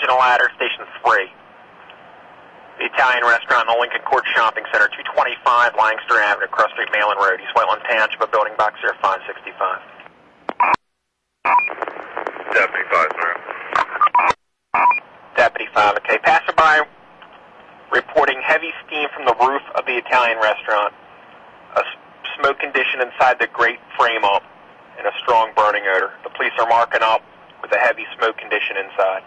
Engine and Ladder, Station 3. The Italian Restaurant in the Lincoln Court Shopping Center, 225 Lancaster Avenue, Cross Street, Malin Road, East Whiteland Township, a building box 0565. Deputy 5, sir. Deputy 5, okay. Passerby reporting heavy steam from the roof of the Italian restaurant, a smoke condition inside the grate frame-up, and a strong burning odor. The police are marking up with a heavy smoke condition inside.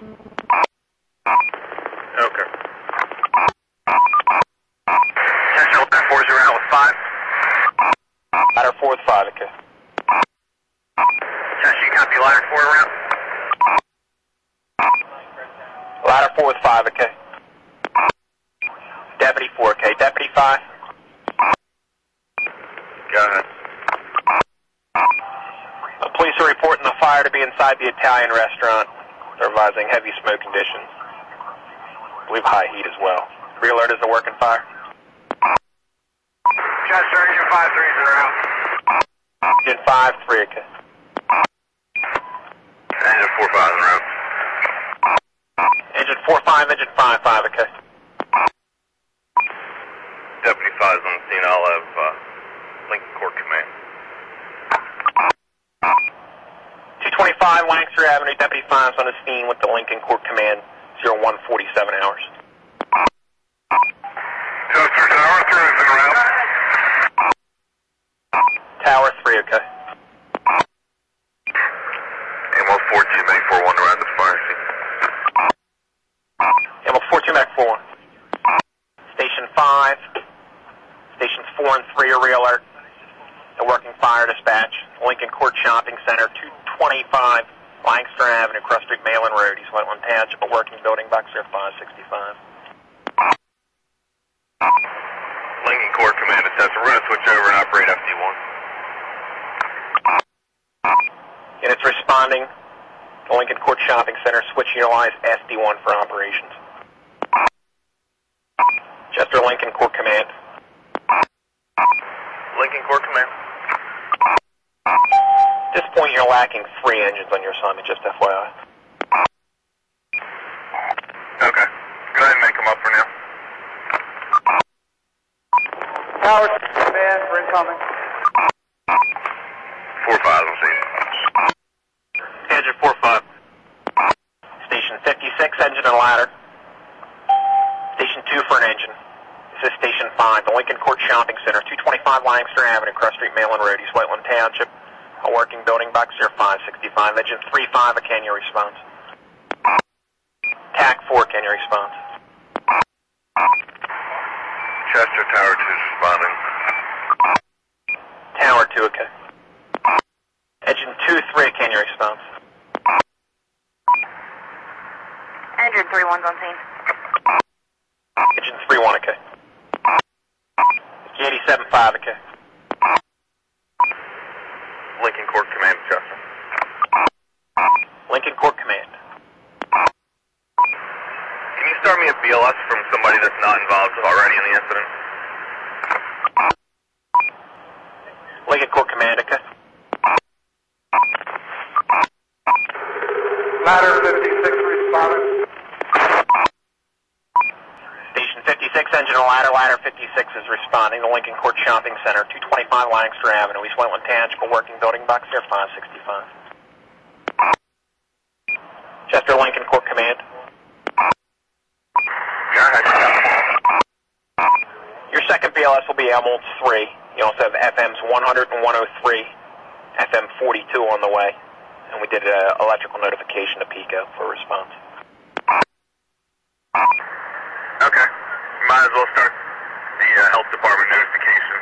Okay. Chester, 40 out with 5. Ladder 4 with 5, okay. Chester, you copy ladder 4 around? Ladder 4 with 5, okay. Deputy 4, okay. Deputy 5. Go ahead. The police are reporting the fire to be inside the Italian restaurant. They're advising heavy smoke conditions. I believe high heat as well. Re-alert is a working fire. Chester, engine 5-3 is around. Engine 5-3, okay. Engine 4-5 is around. Engine 4-5, engine 5-5, okay. Deputy 5 is on the scene. I'll have Lincoln Court Command. 225 Lancaster Avenue, Deputy 5 is on the scene with the Lincoln Court Command, 0147 hours. Chester, Tower 3 is around. Tower 3, okay. Ammo 42, make 4-1 around the fire scene. Ammo 42, Mac 4. Station 5, Stations 4 and 3 are re-alert. The working fire dispatch, Lincoln Court Shopping Center, 225 Lancaster Avenue, Cross Street, Malin Road, East Whiteland Township, a working building box 0565. Lincoln Court Command to Chester. We're going to switch over and operate FD1. And it's responding to Lincoln Court Shopping Center, switch utilize SD1 for operations. Chester, Lincoln Court Command. Lincoln Court Command. At this point, you're lacking 3 engines on your assignment, just FYI. Okay. Go ahead and make them up for now. Tower Command for incoming. 4-5 on scene. Engine 4-5. Station 56, engine and ladder. Station 2 for an engine. This is Station 5, the Lincoln Court Shopping Center, 225 Lancaster Avenue, Cross Street, Malin Road, East Whiteland Township. A working building box 0565. Engine 3-5, a can you response? TAC 4, can you response? Chester, Tower 2 is responding. Tower 2, okay. Engine 2-3, can you response? Engine 3-1's on scene. Engine 3-1, okay. 87-5, okay. Lincoln Court Command to Chester. Lincoln Court Command. Can you start me a BLS from somebody that's not involved already in the incident? Lincoln Court Command, okay. Ladder 56 responding. Station 56, engine and ladder. Ladder 56 is responding. The Lincoln Court Shopping Center, 225 Lancaster Avenue, East Whiteland Township, a working building box 0565. Chester, Lincoln Court Command. Go ahead. Your second BLS will be Elmwold 3. You also have FMs 100 and 103, FM 42 on the way. And we did an electrical notification to PICO for response. Okay. Might as well start the health department notification.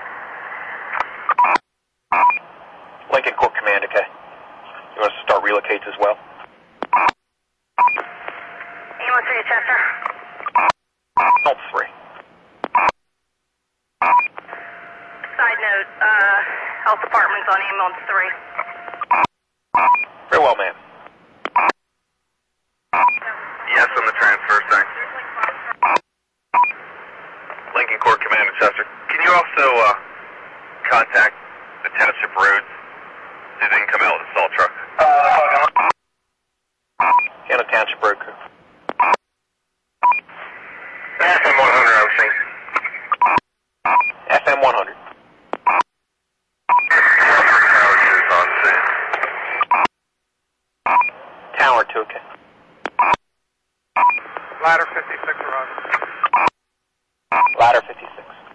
Lincoln Court Command, okay. You want us to start relocates as well? Ambulance 3 to Chester. Health 3. Side note, health department's on ambulance 3. Very well, ma'am. Yes, on the transfer, thanks. Lincoln Court Command to Chester. Can you also contact the Township Roads? See if they can come out with a salt truck. Cannon Township Road Crew. FM 100 on scene. FM 100. Tower 2 is on scene. Tower 2, okay. Ladder 56 arriving. Ladder 56.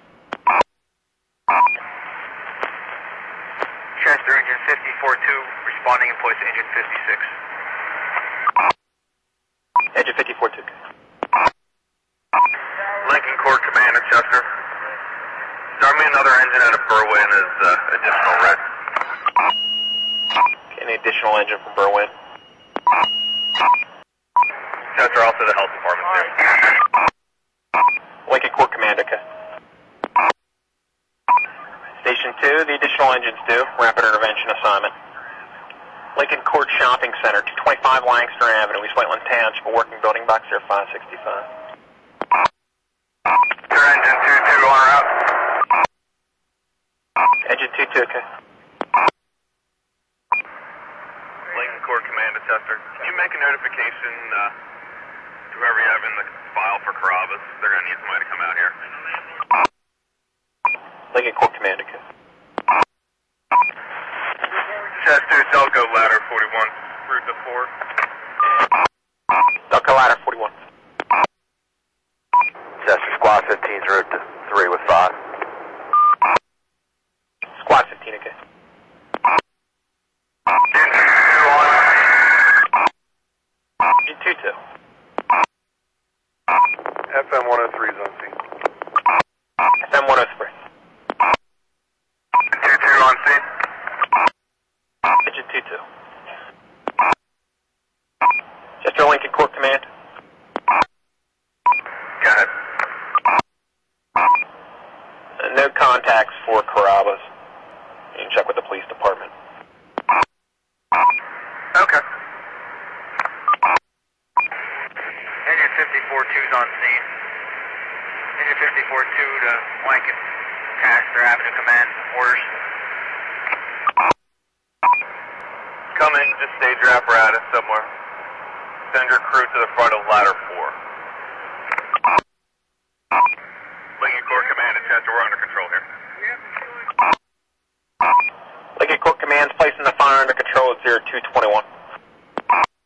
Chester engine 54-2, responding in place to engine 56. Engine 54 2, okay. Lincoln Corps Command at Chester. Start me another engine out of Berwyn as additional red. Any additional engine from Berwyn? Chester, also the health department there. Lincoln Corps Command, okay. Station 2, the additional engines due. Rapid intervention assignment. Lincoln Court Shopping Center, 225 Lancaster Avenue, East Whiteland Township, a working building box there, 565. Your engine 2-2 on route. Engine 2-2, okay. Lincoln Court Command at Chester. Can you make a notification to whoever you have in the file for Carrabba's? They're going to need somebody to come out here. Lincoln Court Command, okay. Chester, Delco Ladder 41, route to 4. Delco Ladder 41. Chester, Squad 15's route to 3 with 5. Squad 15, okay. Engine 2-2. FM 103 is on scene. FM 103. 2-2 on scene. Engine 2-2. Chester, Lincoln Court Command. Go ahead. No contacts for Carrabba's. You can check with the police department. Okay. Engine 54-2's on scene. Engine 54-2 to Lancaster Avenue Command. Orders. Come in, just stage your apparatus somewhere. Send your crew to the front of ladder 4. Lincoln Court Command at Chester, we're under control here. Lincoln Court Command's placing the fire under control at 0221.